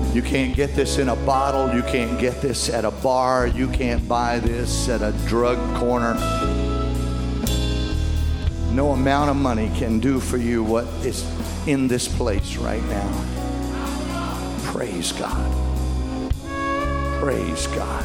You can't get this in a bottle. You can't get this at a bar. You can't buy this at a drug corner. No amount of money can do for you what is in this place right now. Praise God. Praise God.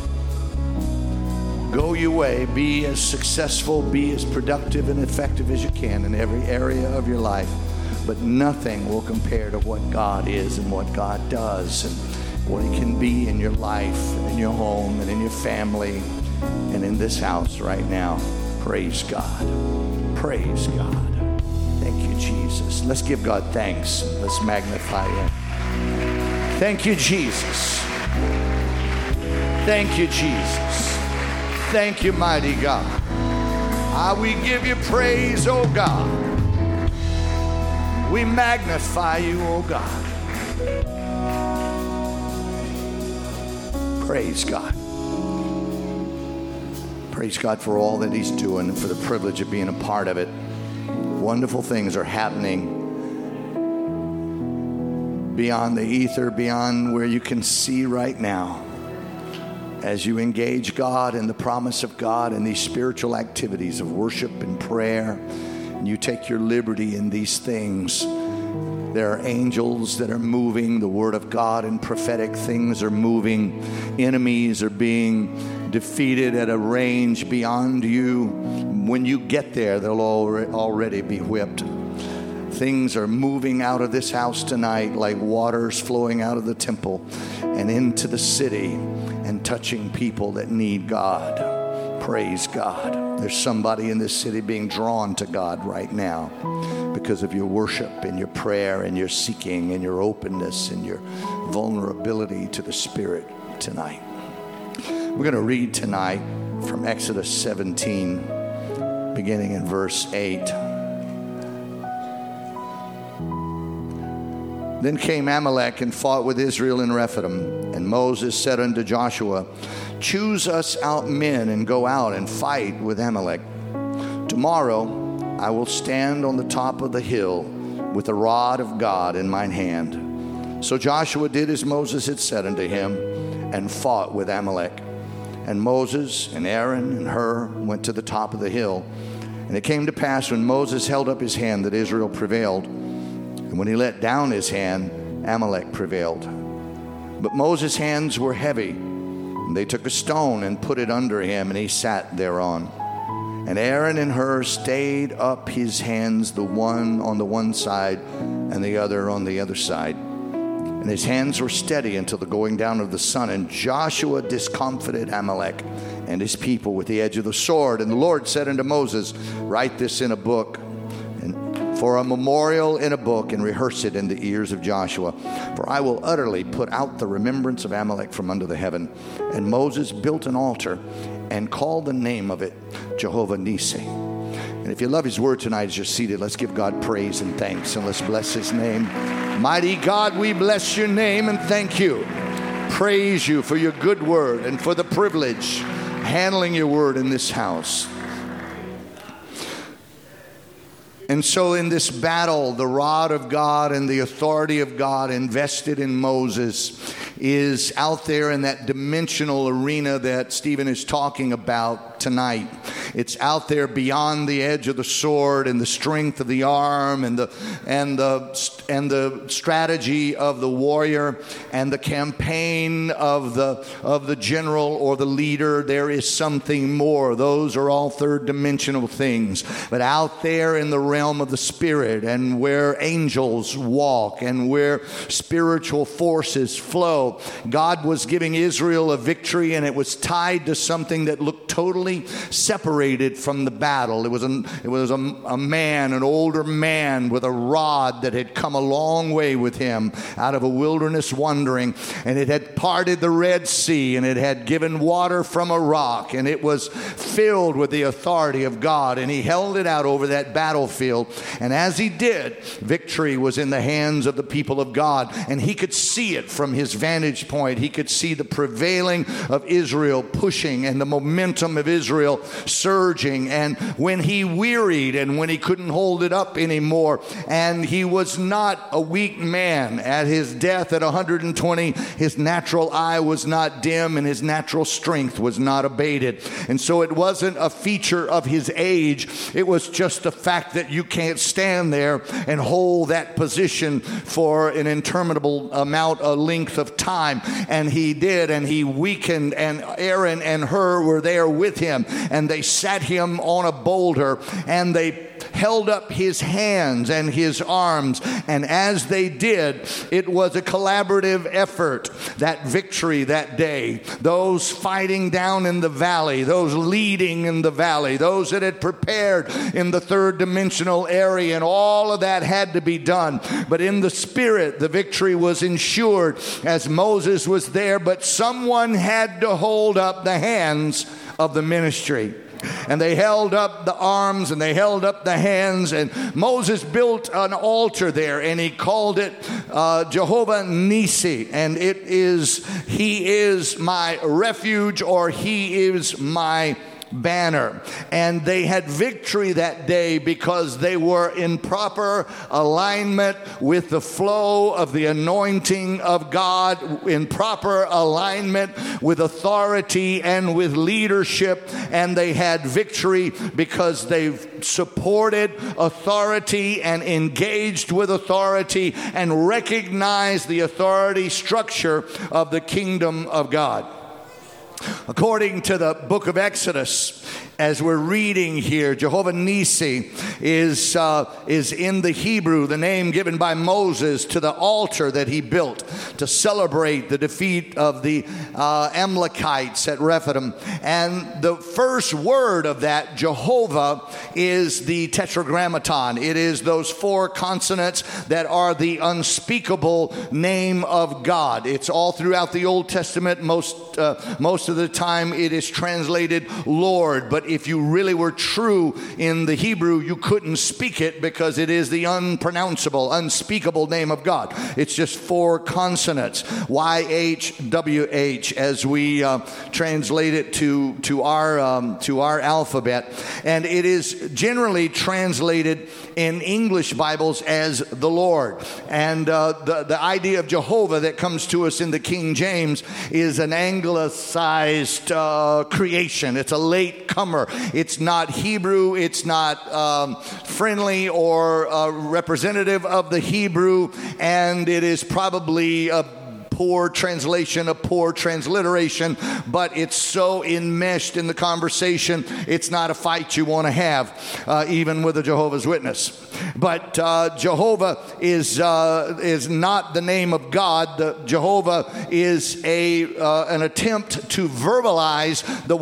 Go your way. Be as successful, be as productive and effective as you can in every area of your life. But nothing will compare to what God is and what God does and what He can be in your life and in your home and in your family and in this house right now. Praise God. Praise God. Thank you, Jesus. Let's give God thanks. Let's magnify Him. Thank you, Jesus. Thank you, Jesus. Thank you, mighty God. We give you praise, oh God. We magnify you, oh God. Praise God. Praise God for all that He's doing and for the privilege of being a part of it. Wonderful things are happening beyond the ether, beyond where you can see right now. As you engage God and the promise of God and these spiritual activities of worship and prayer, and you take your liberty in these things, there are angels that are moving. The Word of God and prophetic things are moving. Enemies are being defeated at a range beyond you. When you get there, they'll already be whipped. Things are moving out of this house tonight like waters flowing out of the temple and into the city and touching people that need God. Praise God. There's somebody in this city being drawn to God right now because of your worship and your prayer and your seeking and your openness and your vulnerability to the Spirit tonight. We're going to read tonight from Exodus 17, beginning in verse 8. Then came Amalek and fought with Israel in Rephidim. And Moses said unto Joshua, choose us out men and go out and fight with Amalek. Tomorrow I will stand on the top of the hill with the rod of God in mine hand. So Joshua did as Moses had said unto him and fought with Amalek. And Moses and Aaron and Hur went to the top of the hill. And it came to pass when Moses held up his hand that Israel prevailed. And when he let down his hand, Amalek prevailed. But Moses' hands were heavy. And they took a stone and put it under him, and he sat thereon. And Aaron and Hur stayed up his hands, the one on the one side and the other on the other side. And his hands were steady until the going down of the sun. And Joshua discomfited Amalek and his people with the edge of the sword. And the Lord said unto Moses, write this in a book, and for a memorial in a book, and rehearse it in the ears of Joshua. For I will utterly put out the remembrance of Amalek from under the heaven. And Moses built an altar and called the name of it Jehovah Nissi. And if you love His word tonight as you're seated, let's give God praise and thanks, and let's bless His name. Mighty God, we bless your name and thank you. Praise you for your good word and for the privilege handling your word in this house. And so in this battle, the rod of God and the authority of God invested in Moses is out there in that dimensional arena that Stephen is talking about tonight. It's out there beyond the edge of the sword and the strength of the arm and the strategy of the warrior and the campaign of the general or the leader. There is something more. Those are all third dimensional things. But out there in the realm of the spirit, and where angels walk and where spiritual forces flow, God was giving Israel a victory, and it was tied to something that looked totally separated from the battle. It was a man, an older man with a rod that had come a long way with him out of a wilderness wandering, and it had parted the Red Sea, and it had given water from a rock, and it was filled with the authority of God, and he held it out over that battlefield. battlefield. And as he did, victory was in the hands of the people of God. And he could see it from his vantage point. He could see the prevailing of Israel pushing and the momentum of Israel surging. And when he wearied and when he couldn't hold it up anymore, and he was not a weak man at his death at 120, his natural eye was not dim and his natural strength was not abated. And so it wasn't a feature of his age. It was just the fact that you can't stand there and hold that position for an interminable amount, a length of time. And he did, and he weakened, and Aaron and Hur were there with him, and they sat him on a boulder, and they held up his hands and his arms. And as they did, it was a collaborative effort, that victory that day. Those fighting down in the valley, those leading in the valley, those that had prepared in the third dimensional area, and all of that had to be done. But in the spirit, the victory was ensured as Moses was there, but someone had to hold up the hands of the ministry. And they held up the arms and they held up the hands, and Moses built an altar there, and he called it Jehovah Nissi, and it is, he is my refuge, or he is my banner. And they had victory that day because they were in proper alignment with the flow of the anointing of God, in proper alignment with authority and with leadership. And they had victory because they supported authority and engaged with authority and recognized the authority structure of the kingdom of God. According to the book of Exodus, as we're reading here, Jehovah Nissi is in the Hebrew, the name given by Moses to the altar that he built to celebrate the defeat of the Amalekites at Rephidim. And the first word of that, Jehovah, is the tetragrammaton. It is those four consonants that are the unspeakable name of God. It's all throughout the Old Testament. Most of the time it is translated Lord, but if you really were true in the Hebrew, you couldn't speak it because it is the unpronounceable, unspeakable name of God. It's just four consonants, YHWH, as we translate it to our alphabet. And it is generally translated in English Bibles as the Lord. And the idea of Jehovah that comes to us in the King James is an anglicized creation. It's a late comer. It's not Hebrew. It's not friendly or representative of the Hebrew. And it is probably a poor translation, a poor transliteration, but it's so enmeshed in the conversation, it's not a fight you want to have, even with a Jehovah's Witness. But Jehovah is not the name of God. Jehovah is an attempt to verbalize the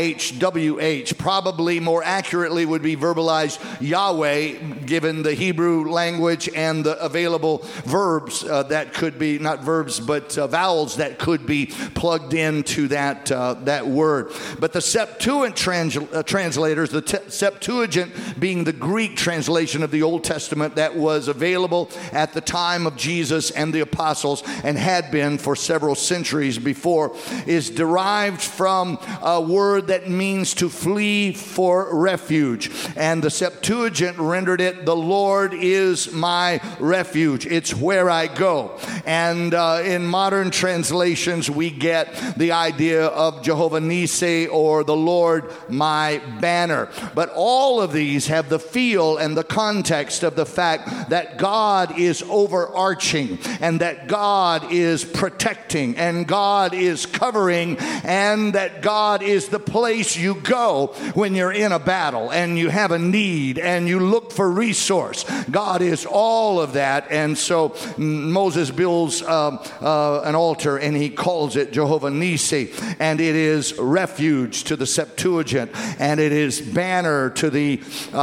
YHWH. Probably more accurately would be verbalized Yahweh, given the Hebrew language and the available verbs that could be, not verbs, but vowels that could be plugged into that word. But the Septuagint translators, the Septuagint being the Greek translation of the Old Testament that was available at the time of Jesus and the apostles and had been for several centuries before, is derived from a word that means to flee for refuge. And the Septuagint rendered it, the Lord is my refuge. It's where I go. And in modern translations, we get the idea of Jehovah Nissi, or the Lord my banner. But all of these have the feel and the context of the fact that God is overarching, and that God is protecting, and God is covering, and that God is the place you go when you're in a battle and you have a need and you look for resource. God is all of that. And so Moses builds an altar, and he calls it Jehovah Nissi, and it is refuge to the Septuagint, and it is banner to the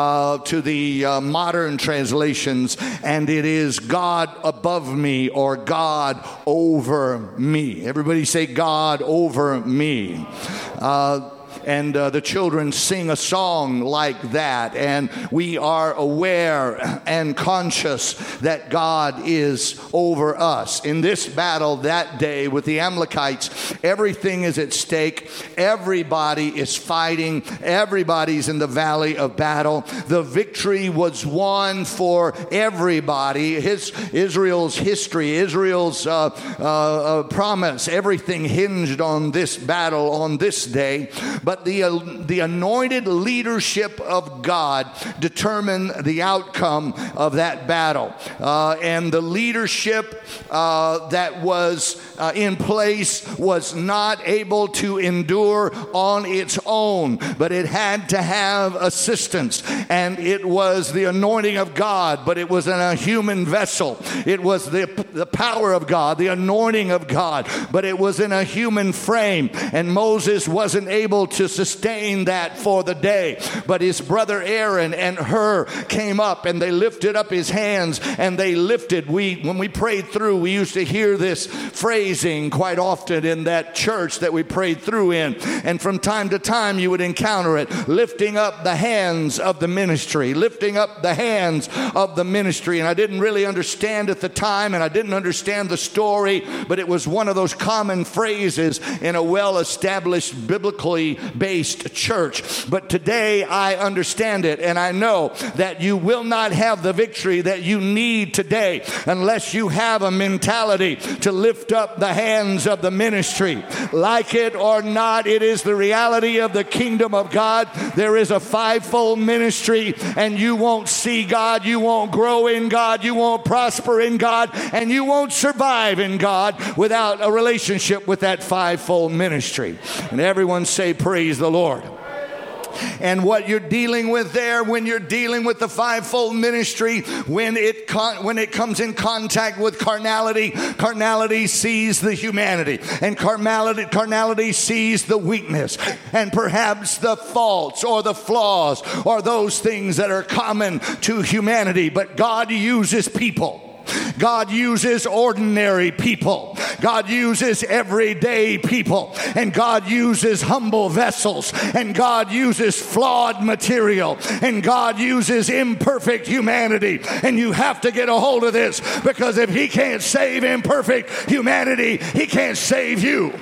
modern translations, and it is God above me, or God over me. Everybody say God over me. the children sing a song like that, and we are aware and conscious that God is over us. In this battle that day with the Amalekites, everything is at stake. Everybody is fighting. Everybody's in the valley of battle. The victory was won for everybody. Israel's history, Israel's promise, everything hinged on this battle on this day. But the anointed leadership of God determined the outcome of that battle. And the leadership that was in place was not able to endure on its own, but it had to have assistance. And it was the anointing of God, but it was in a human vessel. It was the power of God, the anointing of God, but it was in a human frame. And Moses wasn't able to sustain that for the day. But his brother Aaron and Hur came up, and they lifted up his hands, and they lifted. When we prayed through, we used to hear this phrasing quite often in that church that we prayed through in. And from time to time, you would encounter it, lifting up the hands of the ministry, lifting up the hands of the ministry. And I didn't really understand at the time, and I didn't understand the story, but it was one of those common phrases in a well-established, biblically based church. But today I understand it, and I know that you will not have the victory that you need today unless you have a mentality to lift up the hands of the ministry. Like it or not, it is the reality of the kingdom of God. There is a fivefold ministry, and you won't see God, you won't grow in God, you won't prosper in God, and you won't survive in God without a relationship with that fivefold ministry. And everyone say, praise the Lord. And what you're dealing with there, when you're dealing with the fivefold ministry, when it comes in contact with carnality, carnality sees the humanity, and carnality sees the weakness, and perhaps the faults or the flaws or those things that are common to humanity. But God uses people. God uses ordinary people. God uses everyday people. And God uses humble vessels. And God uses flawed material. And God uses imperfect humanity. And you have to get a hold of this, because if He can't save imperfect humanity, He can't save you.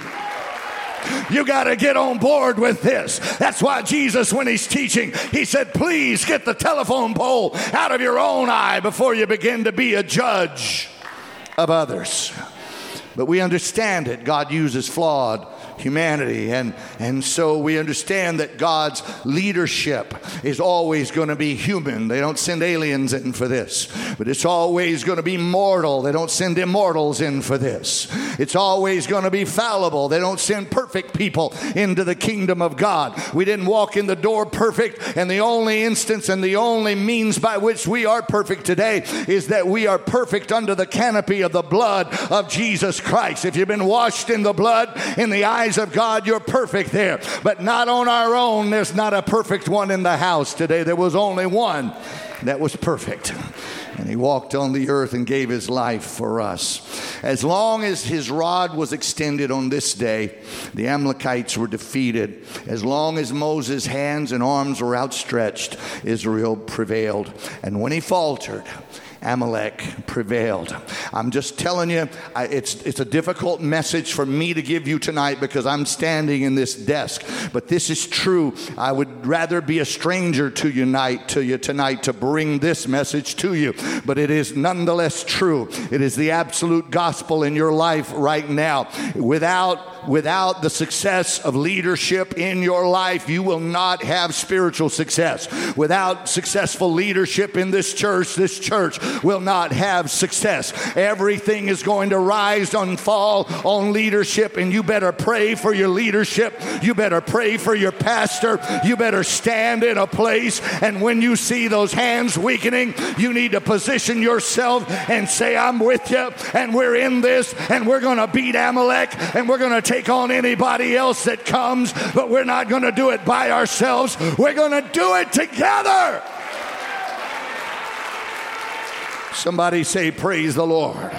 You got to get on board with this. That's why Jesus, when He's teaching, He said, please get the telephone pole out of your own eye before you begin to be a judge of others. But we understand it. God uses flawed humanity. And so we understand that God's leadership is always going to be human. They don't send aliens in for this. But it's always going to be mortal. They don't send immortals in for this. It's always going to be fallible. They don't send perfect people into the kingdom of God. We didn't walk in the door perfect. And the only instance and the only means by which we are perfect today is that we are perfect under the canopy of the blood of Jesus Christ. If you've been washed in the blood, in the eyes of God, you're perfect there. But not on our own. There's not a perfect one in the house today. There was only one that was perfect. And He walked on the earth and gave His life for us. As long as His rod was extended on this day, the Amalekites were defeated. As long as Moses' hands and arms were outstretched, Israel prevailed. And when he faltered, Amalek prevailed. I'm just telling you, it's a difficult message for me to give you tonight because I'm standing in this desk. But this is true. I would rather be a stranger to you tonight to bring this message to you. But it is nonetheless true. It is the absolute gospel in your life right now. Without the success of leadership in your life, you will not have spiritual success. Without successful leadership in this church will not have success. Everything is going to rise and fall on leadership, and you better pray for your leadership. You better pray for your pastor. You better stand in a place, and when you see those hands weakening, you need to position yourself and say, I'm with you, and we're in this, and we're going to beat Amalek, and we're going to take on anybody else that comes, but we're not going to do it by ourselves. We're going to do it together. Somebody say, praise the Lord.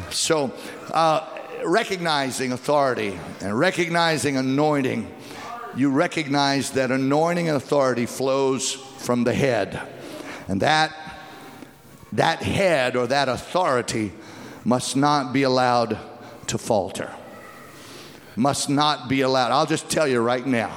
So, recognizing authority and recognizing anointing you recognize that anointing and authority flows from the head. And that head or that authority must not be allowed to falter. Must not be allowed. I'll just tell you right now.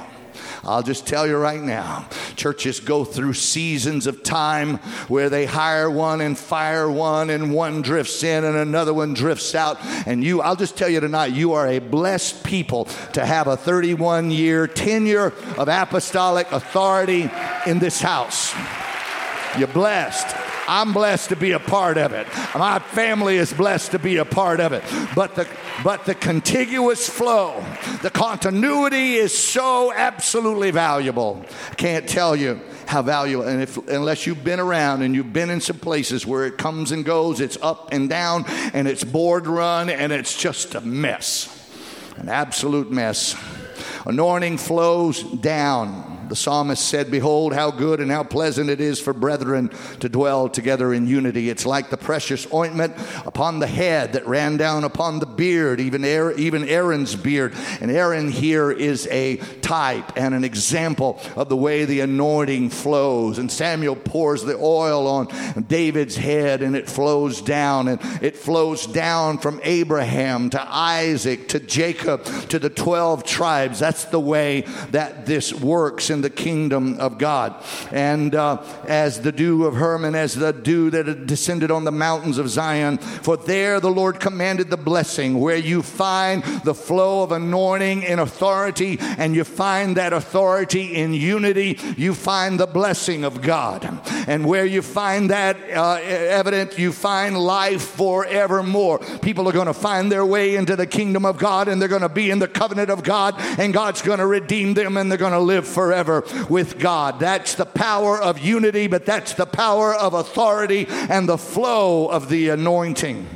Churches go through seasons of time where they hire one and fire one, and one drifts in and another one drifts out. And I'll just tell you tonight, you are a blessed people to have a 31-year tenure of apostolic authority in this house. You're blessed. I'm blessed to be a part of it. My family is blessed to be a part of it. But the contiguous flow, the continuity is so absolutely valuable. I can't tell you how valuable. And unless you've been around and you've been in some places where it comes and goes, it's up and down, and it's board run, and it's just a mess, an absolute mess. Anointing flows down. The psalmist said, "Behold, how good and how pleasant it is for brethren to dwell together in unity. It's like the precious ointment upon the head that ran down upon the beard, even Aaron's beard." And Aaron here is a type and an example of the way the anointing flows. And Samuel pours the oil on David's head, and it flows down. And it flows down from Abraham to Isaac to Jacob to the 12 tribes. That's the way that this works in the kingdom of God. And as the dew of Hermon, as the dew that had descended on the mountains of Zion, for there the Lord commanded the blessing. Where you find the flow of anointing and authority, and you find that authority in unity, you find the blessing of God. And where you find that evident, you find life forevermore. People are going to find their way into the kingdom of God, and they're going to be in the covenant of God, and God's going to redeem them, and they're going to live forever with God. That's the power of unity, but that's the power of authority and the flow of the anointing.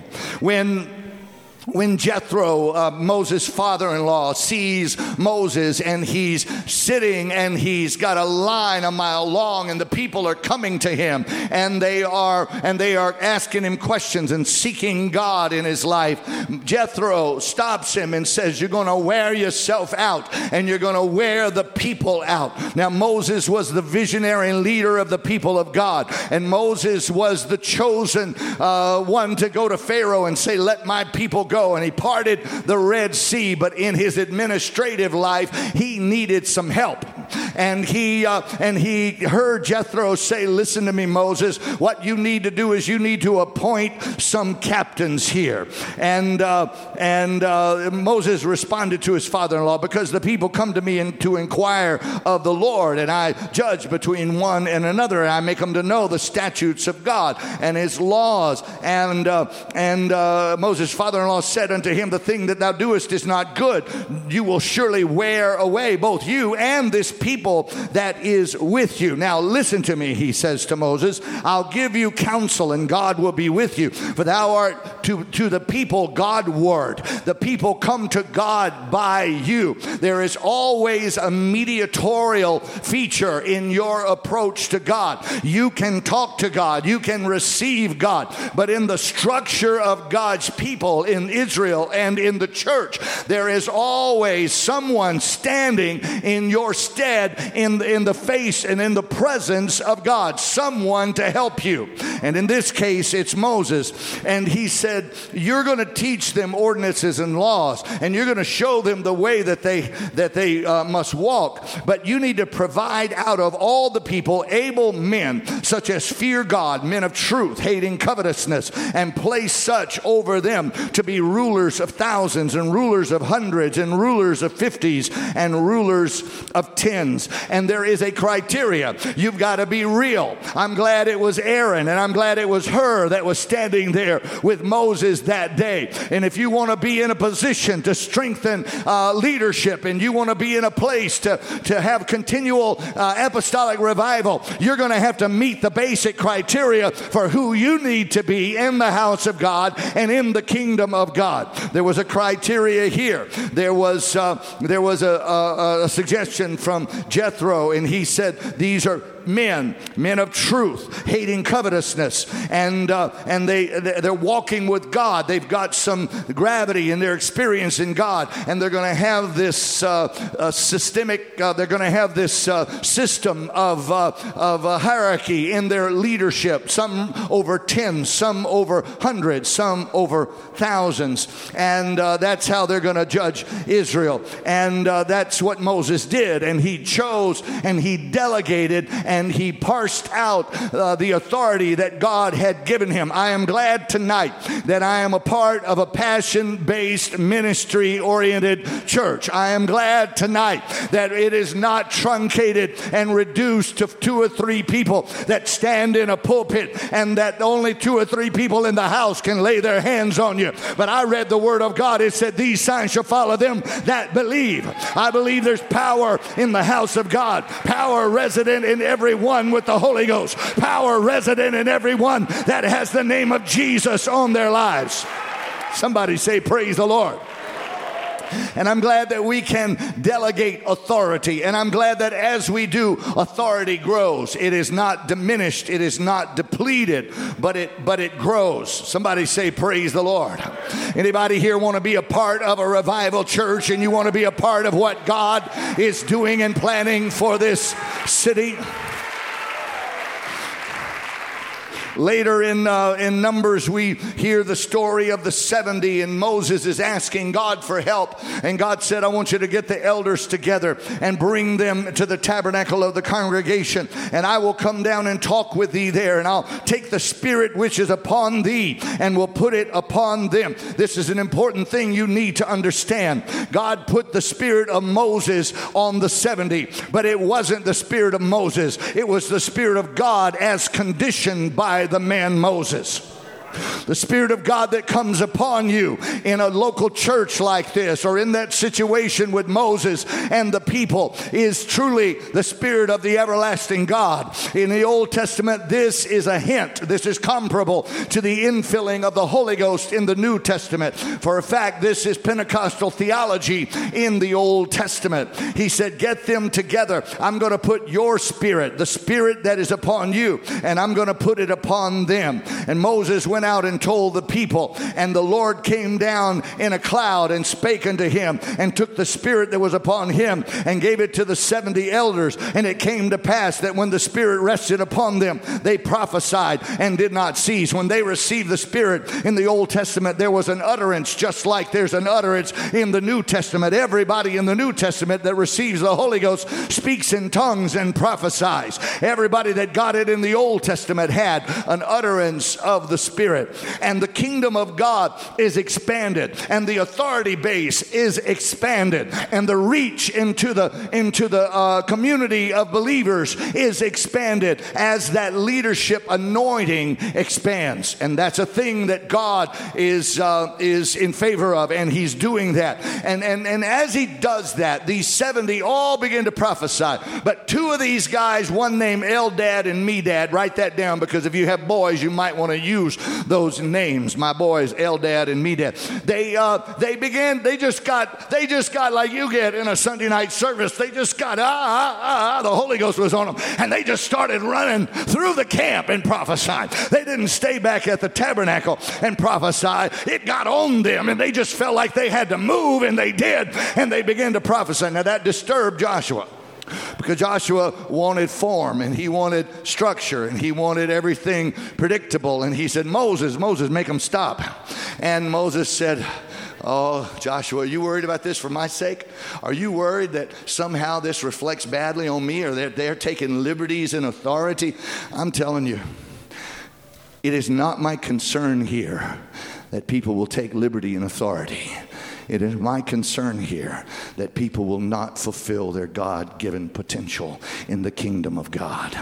When Jethro, Moses' father-in-law, sees Moses, and he's sitting and he's got a line a mile long, and the people are coming to him, and they are asking him questions and seeking God in his life, Jethro stops him and says, "You're going to wear yourself out, and you're going to wear the people out." Now, Moses was the visionary leader of the people of God, and Moses was the chosen one to go to Pharaoh and say, "Let my people go." And he parted the Red Sea, but in his administrative life, he needed some help. And he heard Jethro say, "Listen to me, Moses. What you need to do is you need to appoint some captains here." And Moses responded to his father-in-law, "Because the people come to me to inquire of the Lord, and I judge between one and another, and I make them to know the statutes of God and his laws." And Moses' father-in-law said unto him, "The thing that thou doest is not good. You will surely wear away both you and this people that is with you." Now listen to me, he says to Moses, "I'll give you counsel, and God will be with you. For thou art to the people Godward. The people come to God by you." There is always a mediatorial feature in your approach to God. You can talk to God, you can receive God, but in the structure of God's people in Israel and in the church, there is always someone standing in your stead in the face and in the presence of God, someone to help you. And in this case, it's Moses. And he said, "You're going to teach them ordinances and laws, and you're going to show them the way that they must walk. But you need to provide out of all the people able men, such as fear God, men of truth, hating covetousness, and place such over them to be rulers of thousands, and rulers of hundreds, and rulers of 50s, and rulers of 10s. And there is a criteria. You've got to be real. I'm glad it was Aaron, and I'm glad it was her that was standing there with Moses that day. And if you want to be in a position to strengthen leadership, and you want to be in a place to have continual apostolic revival, you're going to have to meet the basic criteria for who you need to be in the house of God and in the kingdom of God. There was a criteria here. There was a suggestion from Jethro, and he said, "These are men of truth, hating covetousness, and they're walking with God. They've got some gravity in their experience in God, and they're going to have this systemic. They're going to have this system of hierarchy in their leadership. Some over 10, some over hundreds, some over thousands, and that's how they're going to judge Israel. And that's what Moses did, and he chose and he delegated and he parsed out the authority that God had given him. I am glad tonight that I am a part of a passion-based, ministry-oriented church. I am glad tonight that it is not truncated and reduced to 2 or 3 people that stand in a pulpit and that only 2 or 3 people in the house can lay their hands on you. But I read the word of God. It said these signs shall follow them that believe. I believe there's power in the house of God, power resident in everyone with the Holy Ghost, power resident in everyone that has the name of Jesus on their lives. Somebody say praise the Lord. And I'm glad that we can delegate authority. And I'm glad that as we do, authority grows. It is not diminished. It is not depleted, but it grows. Somebody say praise the Lord. Anybody here want to be a part of a revival church, and you want to be a part of what God is doing and planning for this city? Later in Numbers, we hear the story of the 70, and Moses is asking God for help. And God said, I want you to get the elders together and bring them to the tabernacle of the congregation. And I will come down and talk with thee there. And I'll take the spirit which is upon thee and will put it upon them. This is an important thing you need to understand. God put the spirit of Moses on the 70, but it wasn't the spirit of Moses. It was the spirit of God as conditioned by the man Moses. The Spirit of God that comes upon you in a local church like this, or in that situation with Moses and the people, is truly the Spirit of the everlasting God. In the Old Testament, this is a hint. This is comparable to the infilling of the Holy Ghost in the New Testament. For a fact, this is Pentecostal theology in the Old Testament. He said, get them together. I'm going to put your spirit, the spirit that is upon you, and I'm going to put it upon them. And Moses went out and told the people, and the Lord came down in a cloud and spake unto him, and took the spirit that was upon him and gave it to the 70 elders. And it came to pass that when the Spirit rested upon them, they prophesied and did not cease. When they received the Spirit in the Old Testament, there was an utterance, just like there's an utterance in the New Testament. Everybody in the New Testament that receives the Holy Ghost speaks in tongues and prophesies. Everybody that got it in the Old Testament had an utterance of the Spirit. And the kingdom of God is expanded, and the authority base is expanded, and the reach into the community of believers is expanded as that leadership anointing expands. And that's a thing that God is in favor of, and he's doing that. And as he does that, these 70 all begin to prophesy. But 2 of these guys, one named Eldad and Medad, write that down, because if you have boys, you might want to use those names. My boys, Eldad and Medad. They just got like you get in a Sunday night service. They just got the Holy Ghost was on them, and they just started running through the camp and prophesying. They didn't stay back at the tabernacle and prophesy. It got on them, and they just felt like they had to move, and they did, and they began to prophesy. Now that disturbed Joshua, because Joshua wanted form, and he wanted structure, and he wanted everything predictable. And he said, Moses, make them stop. And Moses said, oh, Joshua, are you worried about this for my sake? Are you worried that somehow this reflects badly on me, or that they're taking liberties in authority? I'm telling you, it is not my concern here that people will take liberty in authority. It is my concern here that people will not fulfill their God-given potential in the kingdom of God.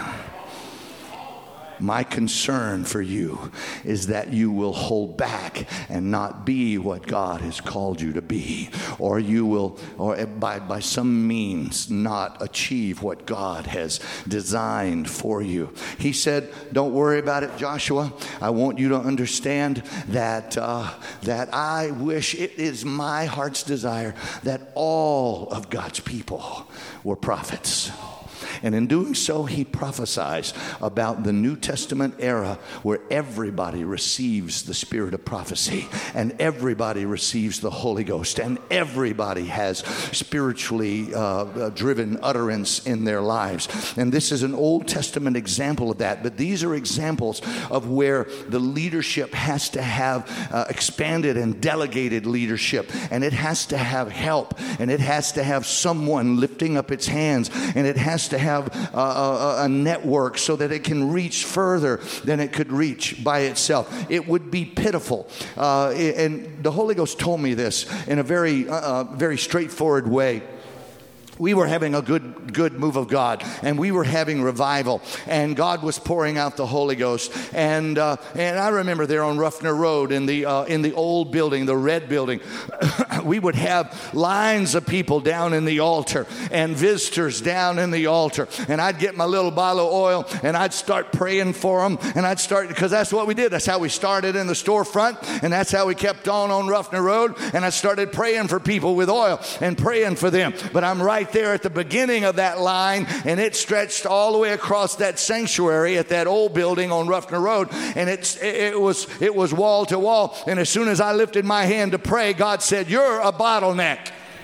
My concern for you is that you will hold back and not be what God has called you to be, or you will, or by some means, not achieve what God has designed for you. He said, don't worry about it, Joshua. I want you to understand that I wish, it is my heart's desire that all of God's people were prophets. And in doing so, he prophesies about the New Testament era where everybody receives the spirit of prophecy, and everybody receives the Holy Ghost, and everybody has spiritually driven utterance in their lives. And this is an Old Testament example of that. But these are examples of where the leadership has to have expanded and delegated leadership, and it has to have help, and it has to have someone lifting up its hands, and it has to have a network so that it can reach further than it could reach by itself. It would be pitiful. And the Holy Ghost told me this in a very straightforward way. We were having a good move of God, and we were having revival, and God was pouring out the Holy Ghost. And I remember there on Ruffner Road in the old building, the red building, we would have lines of people down in the altar and visitors down in the altar. And I'd get my little bottle of oil, and I'd start praying for them, and because that's what we did. That's how we started in the storefront, and that's how we kept on Ruffner Road. And I started praying for people with oil and praying for them. But I'm right there at the beginning of that line, and it stretched all the way across that sanctuary at that old building on Ruffner Road, and it was wall to wall. And as soon as I lifted my hand to pray, God said, "You're a bottleneck."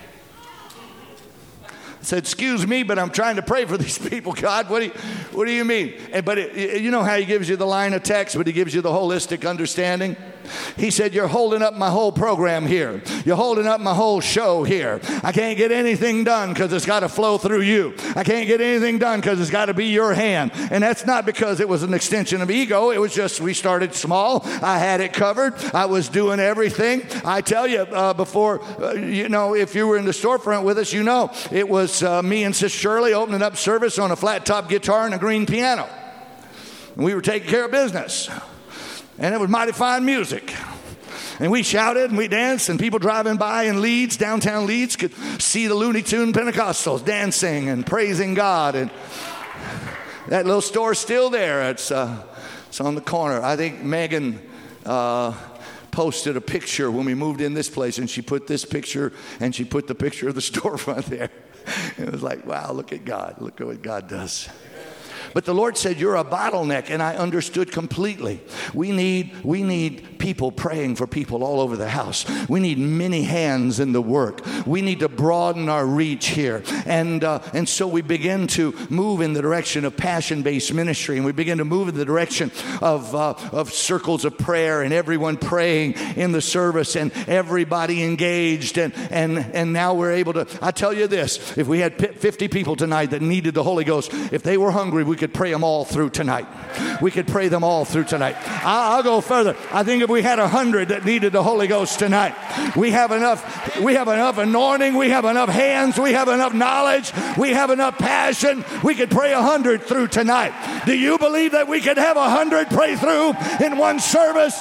I said, "Excuse me, but I'm trying to pray for these people, God. What do you mean?" You know how he gives you the line of text, but he gives you the holistic understanding. He said, "You're holding up my whole program here. You're holding up my whole show here. I can't get anything done because it's got to flow through you. I can't get anything done because it's got to be your hand." And that's not because it was an extension of ego. It was just we started small. I had it covered. I was doing everything. I tell you, before, if you were in the storefront with us, it was me and Sister Shirley opening up service on a flat-top guitar and a green piano. And we were taking care of business. And it was mighty fine music. And we shouted and we danced, and people driving by in Leeds, downtown Leeds, could see the Looney Tune Pentecostals dancing and praising God. And that little store's still there. It's on the corner. I think Megan posted a picture when we moved in this place, and she put this picture, and she put the picture of the storefront there. It was like, wow, look at God. Look at what God does. But the Lord said, "You're a bottleneck," and I understood completely. We need people praying for people all over the house. We need many hands in the work. We need to broaden our reach here. And so we begin to move in the direction of passion-based ministry, and we begin to move in the direction of circles of prayer, and everyone praying in the service, and everybody engaged. And now we're able to, I tell you this, if we had 50 people tonight that needed the Holy Ghost, if they were hungry, we could pray them all through tonight. We could pray them all through tonight. I'll go further. I think if we had 100 that needed the Holy Ghost tonight, we have enough anointing, we have enough hands, we have enough knowledge, we have enough passion. We could pray 100 through tonight. Do you believe that we could have 100 pray through in one service?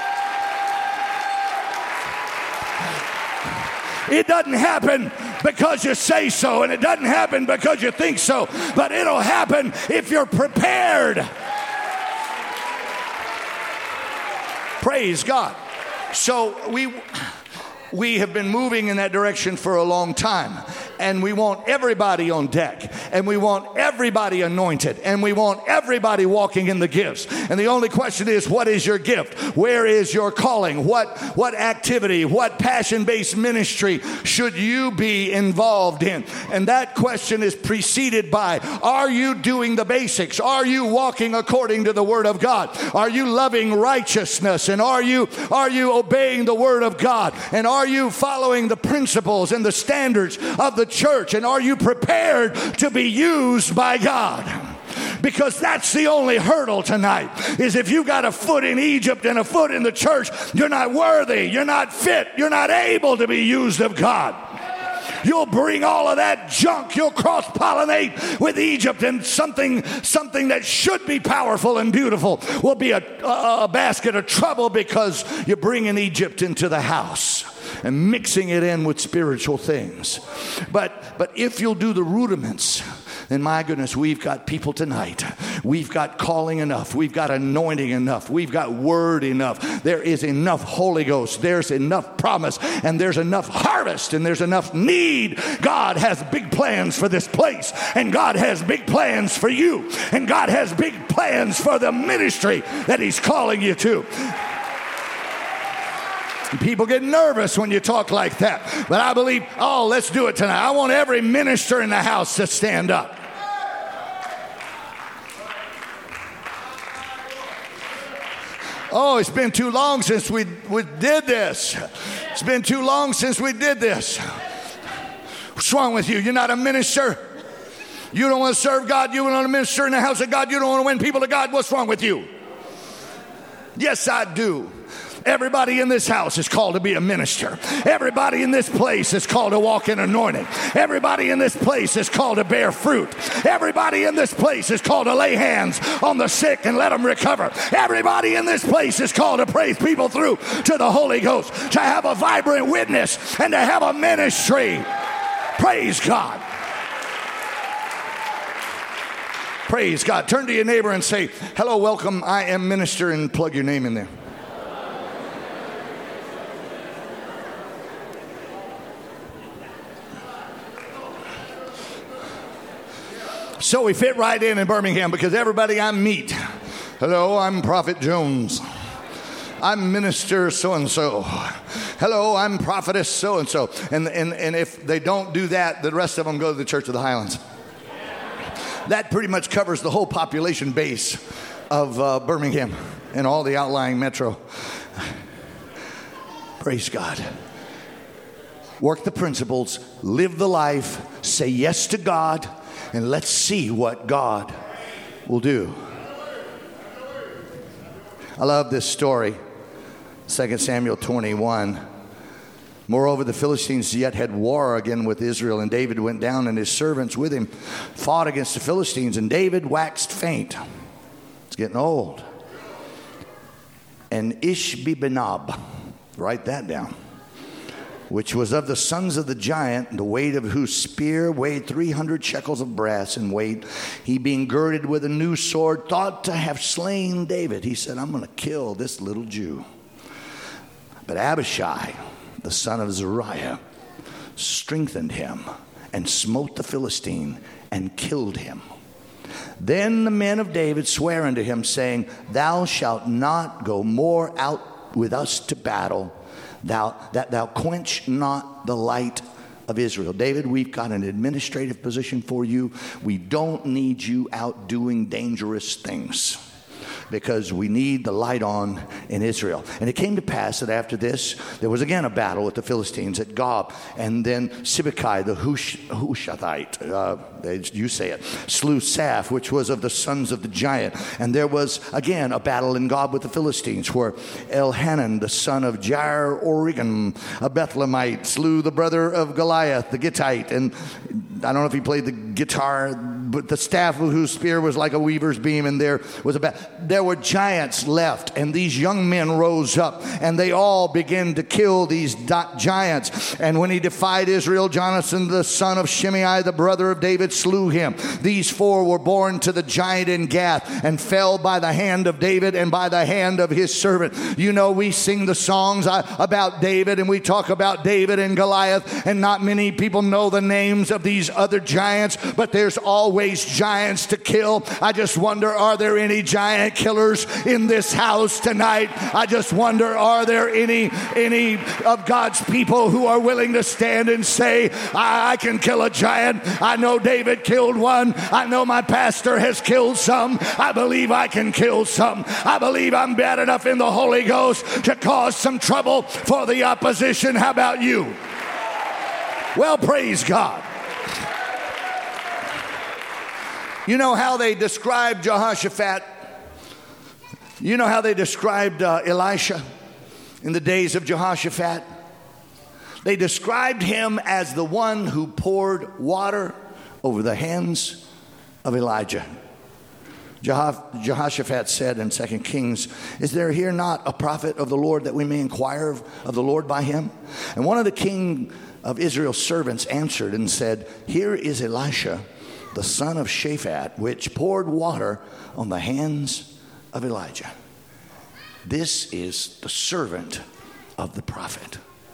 It doesn't happen because you say so, and it doesn't happen because you think so, but it'll happen if you're prepared. Praise God. So we have been moving in that direction for a long time, and we want everybody on deck, and we want everybody anointed, and we want everybody walking in the gifts. And the only question is, what is your gift? Where is your calling? What activity, what passion-based ministry should you be involved in? And that question is preceded by, are you doing the basics? Are you walking according to the Word of God? Are you loving righteousness? And are you obeying the Word of God? And are you following the principles and the standards of the church? And are you prepared to be used by God? Because that's the only hurdle tonight, is if you got a foot in Egypt and a foot in the church, you're not worthy, you're not fit, you're not able to be used of God. You'll bring all of that junk, you'll cross-pollinate with Egypt, and something that should be powerful and beautiful will be a basket of trouble, because you're bringing Egypt into the house and mixing it in with spiritual things. But if you'll do the rudiments, then my goodness, we've got people tonight. We've got calling enough. We've got anointing enough. We've got word enough. There is enough Holy Ghost. There's enough promise, and there's enough harvest, and there's enough need. God has big plans for this place, and God has big plans for you, and God has big plans for the ministry that He's calling you to. People get nervous when you talk like that. But I believe, let's do it tonight. I want every minister in the house to stand up. It's been too long since we did this. It's been too long since we did this. What's wrong with you? You're not a minister. You don't want to serve God. You don't want to minister in the house of God. You don't want to win people to God. What's wrong with you? Yes, I do. Everybody in this house is called to be a minister. Everybody in this place is called to walk in anointing. Everybody in this place is called to bear fruit. Everybody in this place is called to lay hands on the sick and let them recover. Everybody in this place is called to praise people through to the Holy Ghost, to have a vibrant witness and to have a ministry. Praise God. Praise God. Turn to your neighbor and say, hello, welcome, I am minister, and plug your name in there. So we fit right in Birmingham because everybody I meet, hello, I'm Prophet Jones. I'm minister so-and-so. Hello, I'm prophetess so-and-so. And if they don't do that, the rest of them go to the Church of the Highlands. That pretty much covers the whole population base of Birmingham and all the outlying metro. Praise God. Work the principles, live the life, say yes to God, and let's see what God will do. I love this story. 2 Samuel 21. Moreover, the Philistines yet had war again with Israel, and David went down and his servants with him fought against the Philistines, and David waxed faint. It's getting old. And Ishbi-Benob, write that down, which was of the sons of the giant, the weight of whose spear weighed 300 shekels of brass in weight. He, being girded with a new sword, thought to have slain David. He said, I'm going to kill this little Jew. But Abishai, the son of Zeruiah, strengthened him and smote the Philistine and killed him. Then the men of David sware unto him, saying, Thou shalt not go more out with us to battle, that thou quench not the light of Israel. David, we've got an administrative position for you. We don't need you out doing dangerous things, because we need the light on in Israel. And it came to pass that after this, there was again a battle with the Philistines at Gob. And then Sibbecai, the Hushathite, you say it, slew Saph, which was of the sons of the giant. And there was again a battle in Gob with the Philistines, where Elhanan, the son of Jair Oregim, a Bethlehemite, slew the brother of Goliath, the Gittite. And I don't know if he played the guitar, but the staff of whose spear was like a weaver's beam, and there were giants left, and these young men rose up, and they all began to kill these giants. And when he defied Israel, Jonathan, the son of Shimei, the brother of David, slew him. These four were born to the giant in Gath, and fell by the hand of David and by the hand of his servant. You know, we sing the songs about David, and we talk about David and Goliath, and not many people know the names of these other giants, but there's always giants to kill. I just wonder, are there any giant killers in this house tonight? I just wonder, are there any of God's people who are willing to stand and say, I can kill a giant. I know David killed one. I know my pastor has killed some. I believe I can kill some. I believe I'm bad enough in the Holy Ghost to cause some trouble for the opposition. How about you? Well, praise God. You know how they described Jehoshaphat? You know how they described Elisha in the days of Jehoshaphat? They described him as the one who poured water over the hands of Elijah. Jehoshaphat said in 2 Kings, Is there here not a prophet of the Lord, that we may inquire of the Lord by him? And one of the king of Israel's servants answered and said, Here is Elisha, the son of Shaphat, which poured water on the hands of Elijah. This is the servant of the prophet.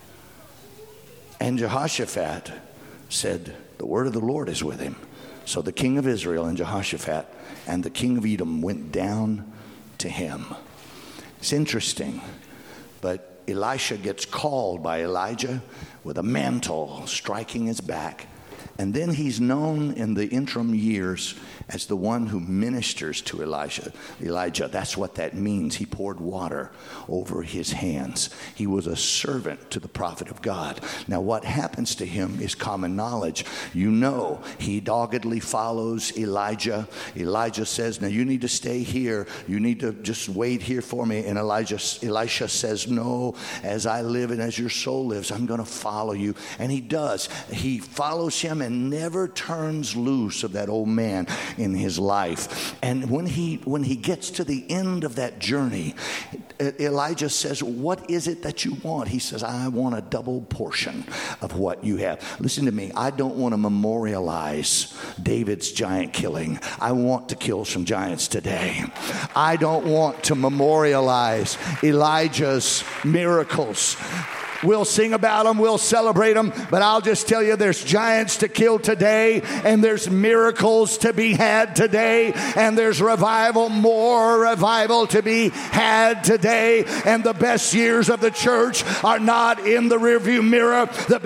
And Jehoshaphat said, the word of the Lord is with him. So the king of Israel and Jehoshaphat and the king of Edom went down to him. It's interesting, but Elisha gets called by Elijah with a mantle striking his back. And then he's known in the interim years as the one who ministers to Elijah. That's what that means. He poured water over his hands. He was a servant to the prophet of God. Now, what happens to him is common knowledge. You know, he doggedly follows Elijah. Elijah says, now you need to stay here. You need to just wait here for me. And Elisha says, no, as I live and as your soul lives, I'm going to follow you. And he does. He follows him and never turns loose of that old man in his life. And when he gets to the end of that journey, Elijah says, what is it that you want? He says, I want a double portion of what you have. Listen to me. I don't want to memorialize David's giant killing. I want to kill some giants today. I don't want to memorialize Elijah's miracles. We'll sing about them, we'll celebrate them, but I'll just tell you there's giants to kill today, and there's miracles to be had today, and there's revival, more revival to be had today, and the best years of the church are not in the rearview mirror. The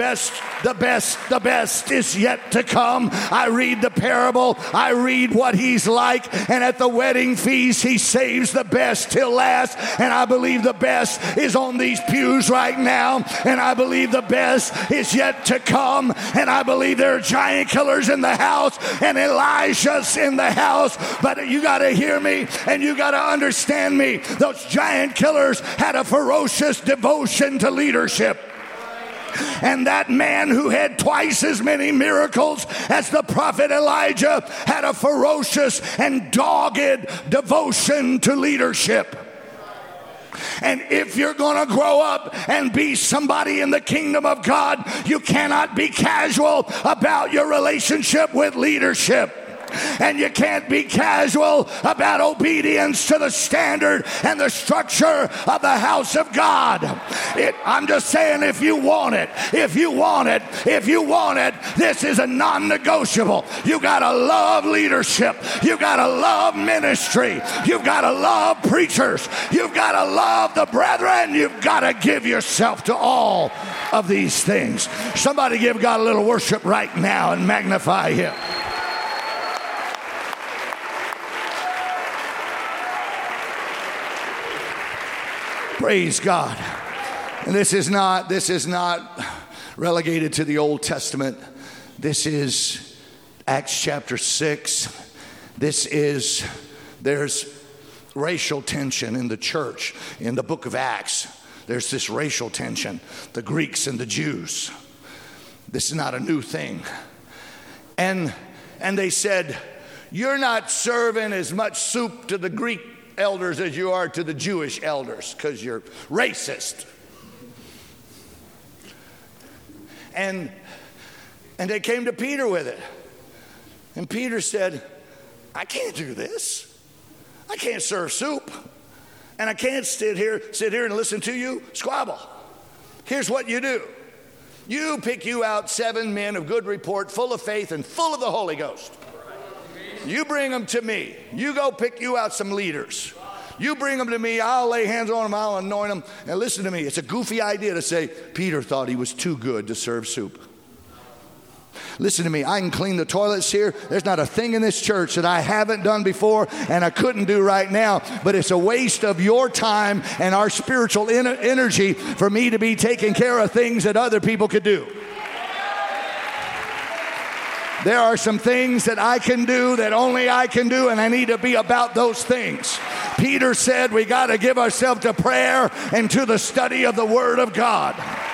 best is yet to come. I read the parable, I read what he's like, and at the wedding feast he saves the best till last, and I believe the best is on these pews right now. And I believe the best is yet to come. And I believe there are giant killers in the house and Elisha's in the house. But you got to hear me and you got to understand me. Those giant killers had a ferocious devotion to leadership. And that man who had twice as many miracles as the prophet Elijah had a ferocious and dogged devotion to leadership. And if you're going to grow up and be somebody in the kingdom of God, you cannot be casual about your relationship with leadership. And you can't be casual about obedience to the standard and the structure of the house of God. I'm just saying, if you want it, this is a non-negotiable. You got to love leadership. You got to love ministry. You've got to love preachers. You've got to love the brethren. You've got to give yourself to all of these things. Somebody give God a little worship right now and magnify him. Praise God. And this is not relegated to the Old Testament. This is Acts chapter 6. There's racial tension in the church. In the book of Acts, there's this racial tension. The Greeks and the Jews. This is not a new thing. And they said, you're not serving as much soup to the Greek elders as you are to the Jewish elders because you're racist. And they came to Peter with it. And Peter said, I can't do this. I can't serve soup. And I can't sit here and listen to you squabble. Here's what you do. You pick you out 7 men of good report, full of faith and full of the Holy Ghost. You bring them to me. You go pick you out some leaders. You bring them to me. I'll lay hands on them. I'll anoint them. And listen to me. It's a goofy idea to say Peter thought he was too good to serve soup. Listen to me. I can clean the toilets here. There's not a thing in this church that I haven't done before and I couldn't do right now. But it's a waste of your time and our spiritual energy for me to be taking care of things that other people could do. There are some things that I can do that only I can do, and I need to be about those things. Peter said we got to give ourselves to prayer and to the study of the Word of God.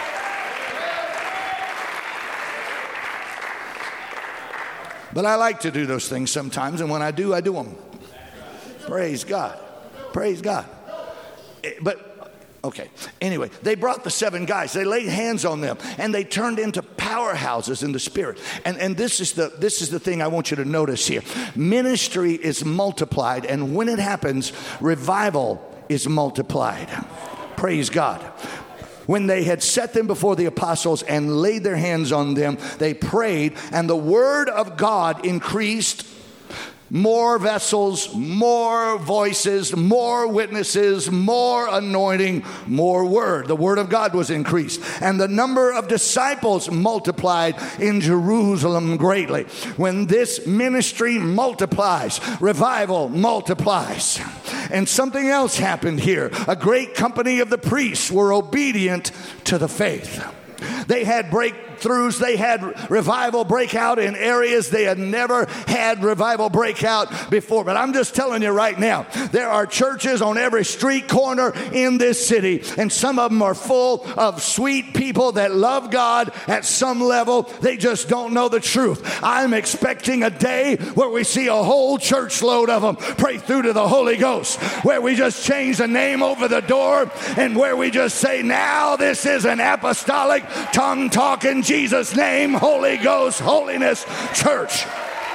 But I like to do those things sometimes, and when I do them. Praise God. Praise God. But Okay. Anyway, they brought the 7 guys. They laid hands on them, and they turned into powerhouses in the spirit. And this is the thing I want you to notice here. Ministry is multiplied, and when it happens, revival is multiplied. Praise God. When they had set them before the apostles and laid their hands on them, they prayed, and the word of God increased. More vessels, more voices, more witnesses, more anointing, more word. The word of God was increased. And the number of disciples multiplied in Jerusalem greatly. When this ministry multiplies, revival multiplies. And something else happened here. A great company of the priests were obedient to the faith. They had breakthroughs. They had revival breakout in areas they had never had revival breakout before. But I'm just telling you right now, there are churches on every street corner in this city, and some of them are full of sweet people that love God at some level. They just don't know the truth. I'm expecting a day where we see a whole church load of them pray through to the Holy Ghost, where we just change the name over the door, and where we just say, now this is an apostolic, tongue-talking, Jesus' name, Holy Ghost, holiness church.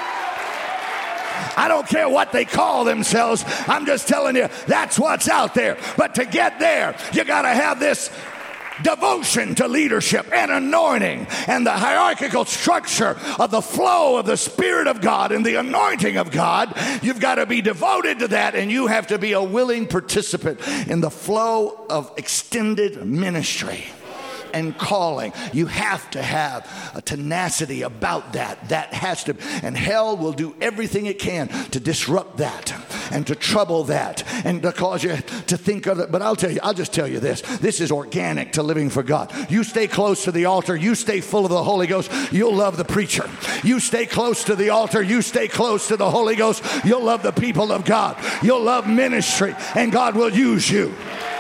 I don't care what they call themselves. I'm just telling you, that's what's out there. But to get there, you got to have this devotion to leadership and anointing and the hierarchical structure of the flow of the Spirit of God and the anointing of God. You've got to be devoted to that, and you have to be a willing participant in the flow of extended ministry and calling. You have to have a tenacity about that. That has to, and hell will do everything it can to disrupt that and to trouble that and to cause you to think of it. But I'll just tell you this. This is organic to living for God. You stay close to the altar. You stay full of the Holy Ghost. You'll love the preacher. You stay close to the altar. You stay close to the Holy Ghost. You'll love the people of God. You'll love ministry, and God will use you.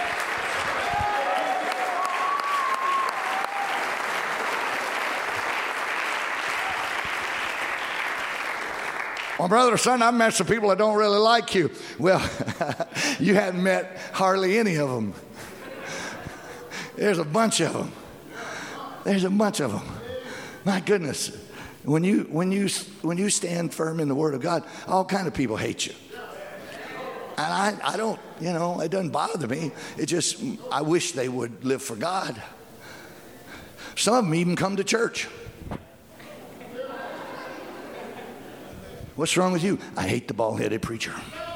Well, brother or son, I've met some people that don't really like you. Well, you hadn't met hardly any of them. There's a bunch of them. There's a bunch of them. My goodness. When you stand firm in the Word of God, all kind of people hate you. And I don't, it doesn't bother me. It just, I wish they would live for God. Some of them even come to church. What's wrong with you? I hate the bald-headed preacher.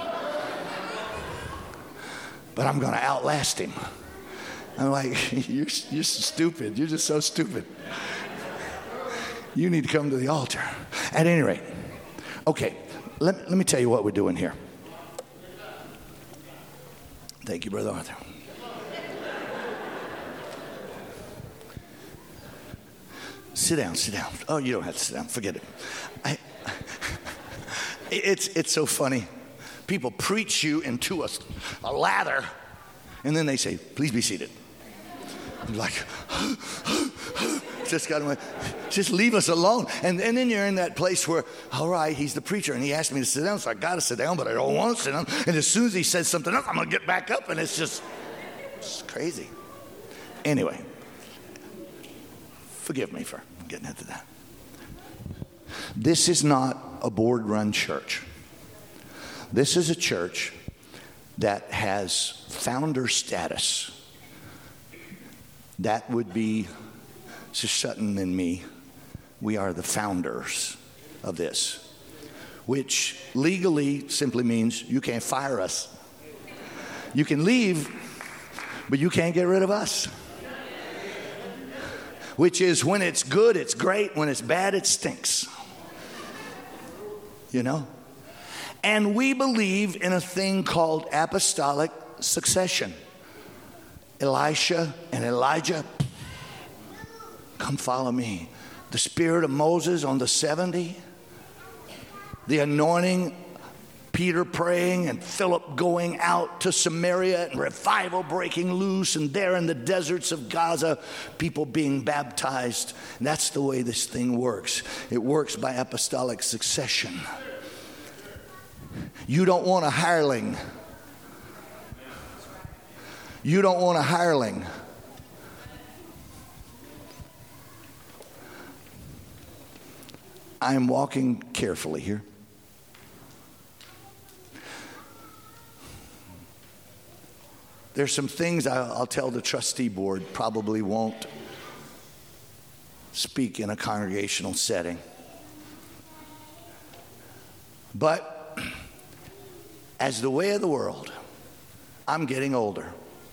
But I'm going to outlast him. I'm like, you're stupid. You're just so stupid. You need to come to the altar. At any rate, okay, let me tell you what we're doing here. Thank you, Brother Arthur. Sit down. Oh, you don't have to sit down. Forget it. It's so funny. People preach you into a lather, and then they say, please be seated. You're like, just leave us alone. And then you're in that place where, all right, he's the preacher, and he asked me to sit down, so I got to sit down, but I don't want to sit down. And as soon as he says something else, I'm going to get back up, and it's crazy. Anyway, forgive me for getting into that. This is not a board-run church. This is a church that has founder status. That would be Sister Sutton and me. We are the founders of this, which legally simply means you can't fire us. You can leave, but you can't get rid of us. Which is, when it's good, it's great. When it's bad, it stinks. And we believe in a thing called apostolic succession. Elisha and Elijah, come follow me. The spirit of Moses on the 70. The anointing, Peter praying and Philip going out to Samaria and revival breaking loose, and there in the deserts of Gaza, people being baptized. And that's the way this thing works. It works by apostolic succession. You don't want a hireling. You don't want a hireling. I am walking carefully here. There's some things I'll tell the trustee board probably won't speak in a congregational setting. But as the way of the world, I'm getting older.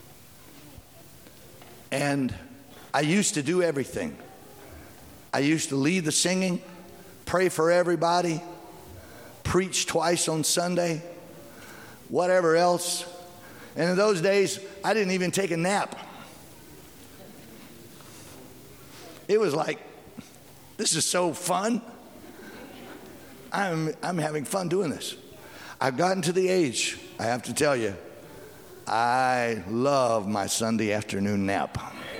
And I used to do everything. I used to lead the singing, pray for everybody, preach twice on Sunday, whatever else. And in those days, I didn't even take a nap. It was like, this is so fun. I'm having fun doing this. I've gotten to the age, I have to tell you, I love my Sunday afternoon nap.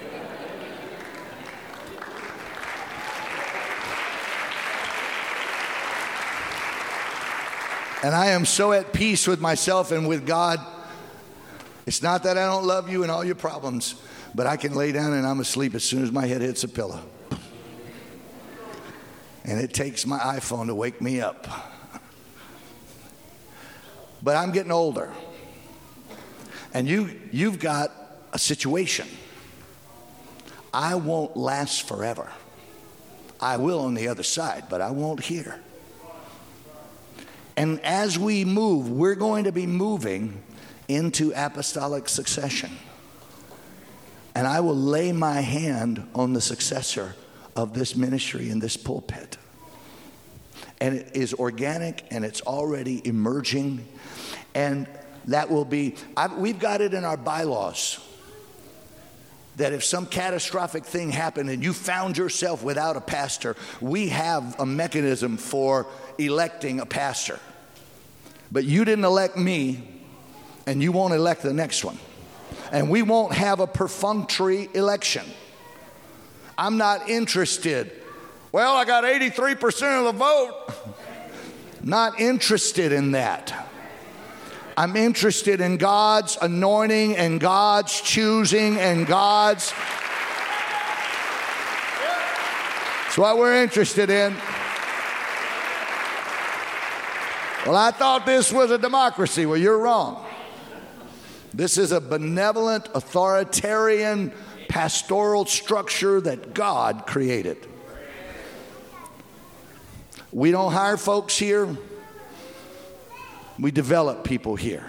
And I am so at peace with myself and with God. It's not that I don't love you and all your problems, but I can lay down and I'm asleep as soon as my head hits a pillow. And it takes my iPhone to wake me up. But I'm getting older. And you've got a situation. I won't last forever. I will on the other side, but I won't here. And as we move, we're going to be moving into apostolic succession. And I will lay my hand on the successor of this ministry in this pulpit. And it is organic and it's already emerging. And that will be, we've got it in our bylaws that if some catastrophic thing happened and you found yourself without a pastor, we have a mechanism for electing a pastor. But you didn't elect me, and you won't elect the next one. And we won't have a perfunctory election. I'm not interested. Well, I got 83% of the vote. Not interested in that. I'm interested in God's anointing and God's choosing and God's. That's what we're interested in. Well, I thought this was a democracy. Well, you're wrong. This is a benevolent, authoritarian, pastoral structure that God created. We don't hire folks here. We develop people here.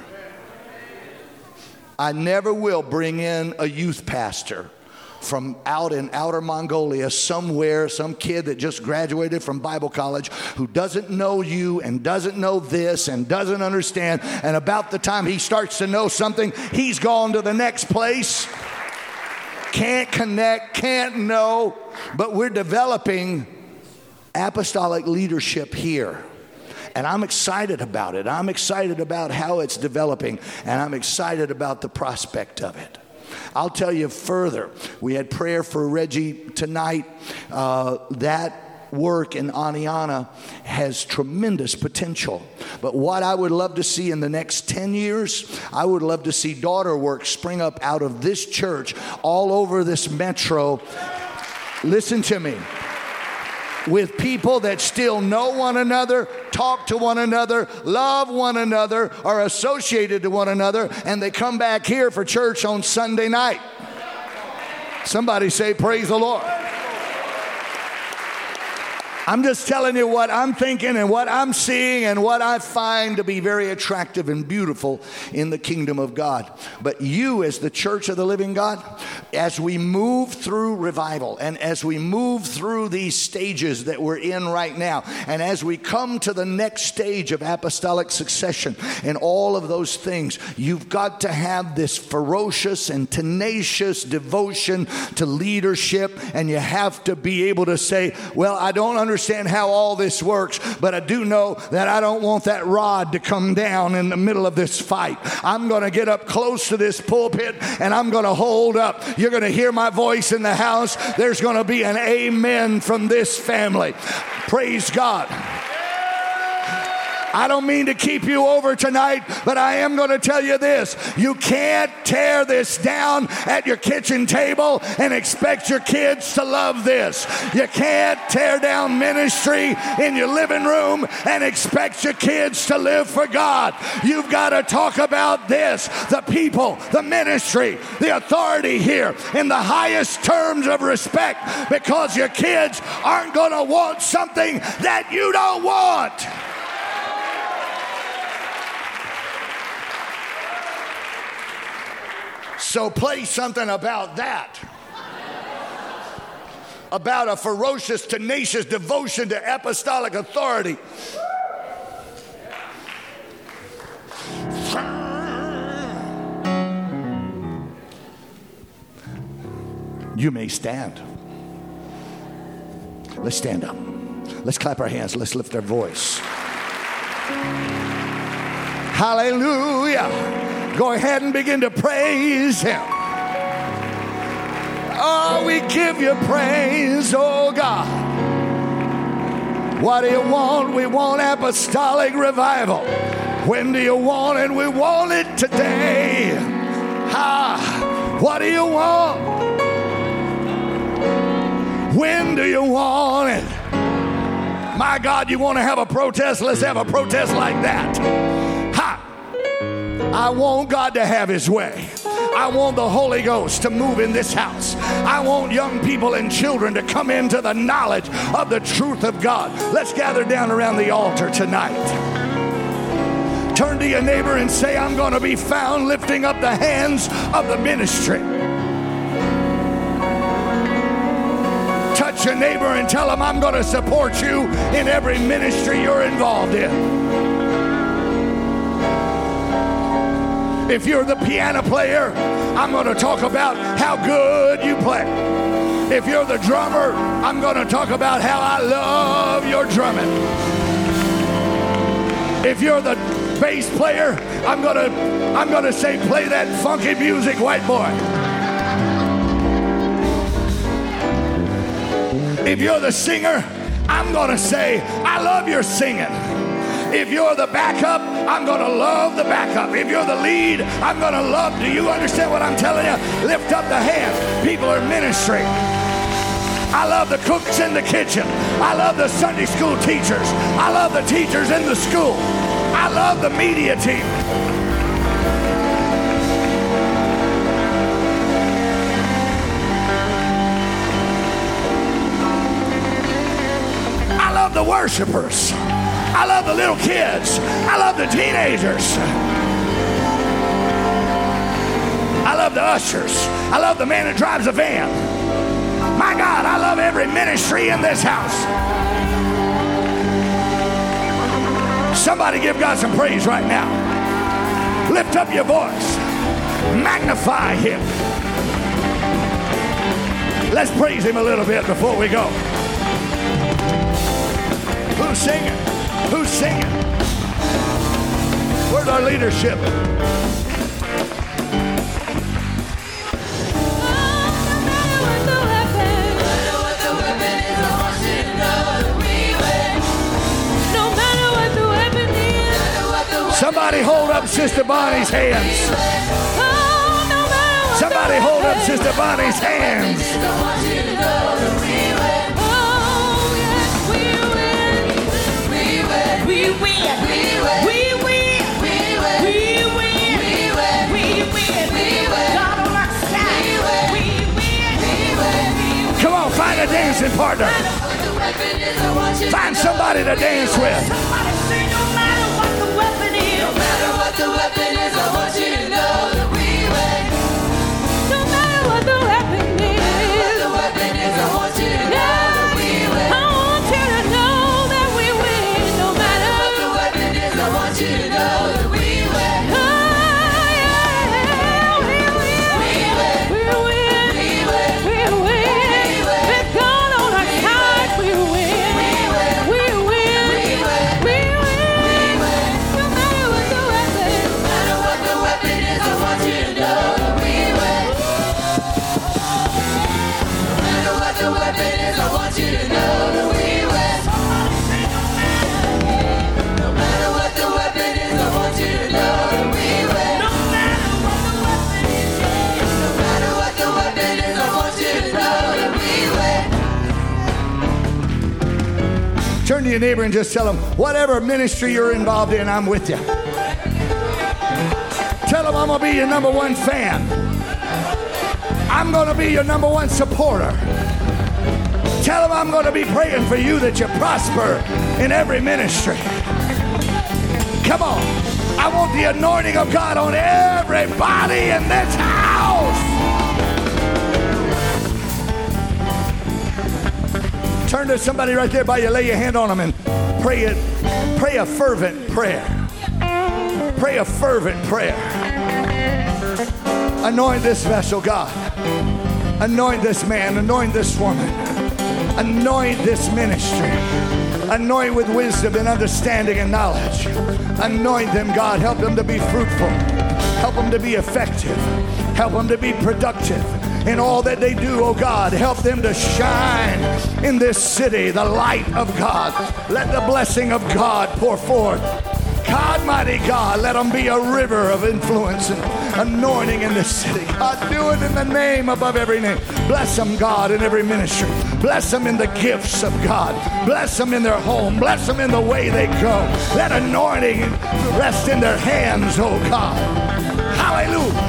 I never will bring in a youth pastor from out in outer Mongolia somewhere, some kid that just graduated from Bible college who doesn't know you and doesn't know this and doesn't understand. And about the time he starts to know something, he's gone to the next place. Can't connect, can't know. But we're developing apostolic leadership here. And I'm excited about it. I'm excited about how it's developing. And I'm excited about the prospect of it. I'll tell you further. We had prayer for Reggie tonight. That work in Aniana has tremendous potential. But what I would love to see in the next 10 years, I would love to see daughter work spring up out of this church all over this metro. Listen to me. With people that still know one another, talk to one another, love one another, are associated to one another, and they come back here for church on Sunday night. Somebody say, praise the Lord. I'm just telling you what I'm thinking and what I'm seeing and what I find to be very attractive and beautiful in the kingdom of God. But you, as the church of the living God, as we move through revival and as we move through these stages that we're in right now, and as we come to the next stage of apostolic succession and all of those things, you've got to have this ferocious and tenacious devotion to leadership, and you have to be able to say, well, I don't understand how all this works, but I do know that I don't want that rod to come down in the middle of this fight. I'm going to get up close to this pulpit and I'm going to hold up. You're going to hear my voice in the house. There's going to be an amen from this family. Praise God. I don't mean to keep you over tonight, but I am going to tell you this. You can't tear this down at your kitchen table and expect your kids to love this. You can't tear down ministry in your living room and expect your kids to live for God. You've got to talk about this, the people, the ministry, the authority here in the highest terms of respect, because your kids aren't going to want something that you don't want. So play something about that. About a ferocious, tenacious devotion to apostolic authority. You may stand. Let's stand up. Let's clap our hands. Let's lift our voice. Hallelujah. Go ahead and begin to praise Him. Oh, we give you praise, oh God. What do you want? We want apostolic revival. When do you want it? We want it today. What do you want? When do you want it? My God, you want to have a protest? Let's have a protest like that. I want God to have His way. I want the Holy Ghost to move in this house. I want young people and children to come into the knowledge of the truth of God. Let's gather down around the altar tonight. Turn to your neighbor and say, I'm going to be found lifting up the hands of the ministry. Touch your neighbor and tell him, I'm going to support you in every ministry you're involved in. If you're the piano player, I'm going to talk about how good you play. If you're the drummer, I'm going to talk about how I love your drumming. If you're the bass player, I'm going to say, play that funky music, white boy. If you're the singer, I'm going to say, I love your singing. If you're the backup, I'm going to love the backup. If you're the lead, I'm going to love. Do you understand what I'm telling you? Lift up the hands. People are ministering. I love the cooks in the kitchen. I love the Sunday school teachers. I love the teachers in the school. I love the media team. I love the worshipers. I love the little kids. I love the teenagers. I love the ushers. I love the man that drives a van. My God, I love every ministry in this house. Somebody give God some praise right now. Lift up your voice. Magnify Him. Let's praise Him a little bit before we go. Who's singing? Who's singing? Where's our leadership? Somebody hold up Sister Bonnie's hands. Somebody hold up Sister Bonnie's hands. Come on, find a dancing partner. Find somebody to dance with. No matter what the weapon is, I want you to know that we win. No matter what the weapon is, I want you to know that we win. I want you to know that we win. No matter what the weapon is, I want you to know that we win. Oh yeah, we win. We win. We win. We win. We win. With God on our side, we win. We win. We win. We win. We win. No matter what the weapon. Turn to your neighbor and just tell them, whatever ministry you're involved in, I'm with you. Tell them I'm going to be your number one fan. I'm going to be your number one supporter. Tell them I'm going to be praying for you that you prosper in every ministry. Come on. I want the anointing of God on everybody in this house. Turn to somebody right there by you, lay your hand on them and pray a fervent prayer. Pray a fervent prayer. Anoint this vessel, God. Anoint this man, anoint this woman. Anoint this ministry. Anoint with wisdom and understanding and knowledge. Anoint them, God. Help them to be fruitful. Help them to be effective. Help them to be productive in all that they do, oh God. Help them to shine in this city, the light of God. Let the blessing of God pour forth. God, mighty God, let them be a river of influence and anointing in this city. God, do it in the name above every name. Bless them, God, in every ministry. Bless them in the gifts of God. Bless them in their home. Bless them in the way they go. Let anointing rest in their hands, oh God. Hallelujah.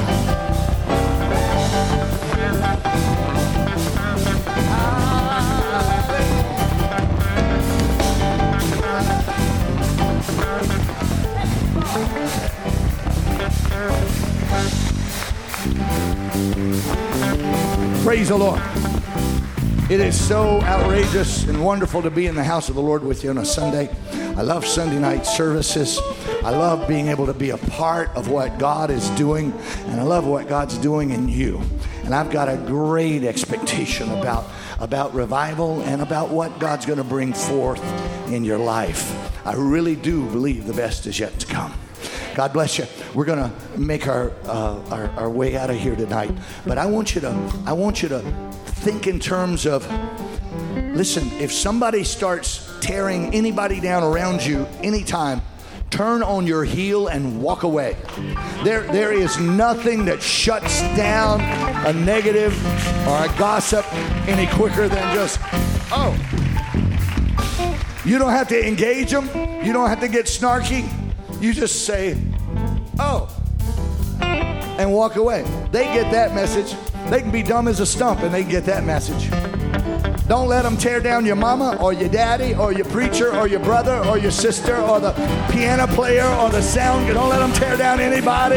Praise the Lord. It is so outrageous and wonderful to be in the house of the Lord with you on a Sunday. I love Sunday night services. I love being able to be a part of what God is doing, and I love what God's doing in you. And I've got a great expectation about revival and about what God's going to bring forth in your life. I really do believe the best is yet to come. God bless you. We're going to make our way out of here tonight. But I want you to think in terms of, listen, if somebody starts tearing anybody down around you anytime, turn on your heel and walk away. There is nothing that shuts down a negative or a gossip any quicker than just, oh. You don't have to engage them. You don't have to get snarky. You just say, oh, and walk away. They get that message. They can be dumb as a stump and they get that message. Don't let them tear down your mama or your daddy or your preacher or your brother or your sister or the piano player or the sound. Don't let them tear down anybody.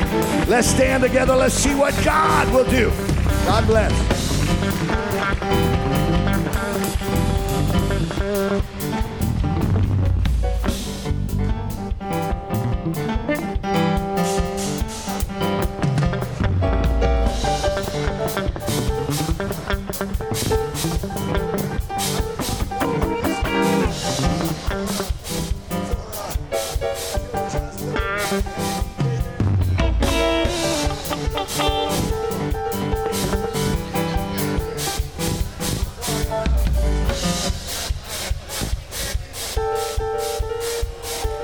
Let's stand together. Let's see what God will do. God bless.